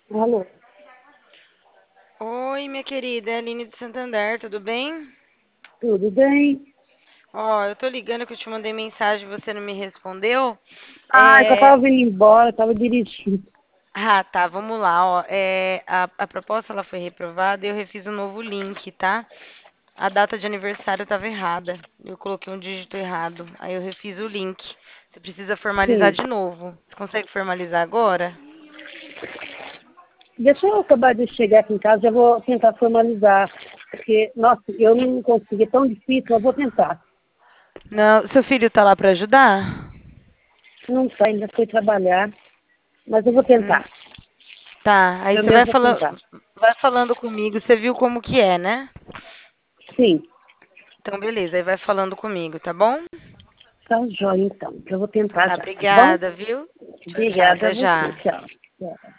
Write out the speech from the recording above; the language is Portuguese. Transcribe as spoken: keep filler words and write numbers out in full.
Alô, Oi, minha querida, é a Aline de Santander, tudo bem? tudo bem? Ó, eu tô ligando que eu te mandei mensagem e você não me respondeu. Ah, é que eu É... tava vindo embora, eu tava dirigindo. Ah, tá, vamos lá, ó. É... A, a proposta ela foi reprovada e eu refiz um novo link, tá? A data de aniversário estava errada. Eu coloquei um dígito errado. Aí eu refiz o link. Você precisa formalizar Sim. de novo. Você consegue formalizar agora? Deixa eu acabar de chegar aqui em casa, eu vou tentar formalizar. Porque, nossa, eu não consegui, é tão difícil, mas vou tentar. Não, seu filho tá lá pra ajudar? Não tá, ainda fui trabalhar, mas eu vou Hum, tentar. tá, aí Eu você vai mesmo vou falando, tentar. vai falando comigo, você viu como que é, né? Sim, Então, beleza, aí vai falando comigo, tá bom? tá jóia então. Eu vou tentar Tá, já, tá bom? obrigada, viu? Tchau, tchau, Obrigada a até você, já. tchau. Tchau.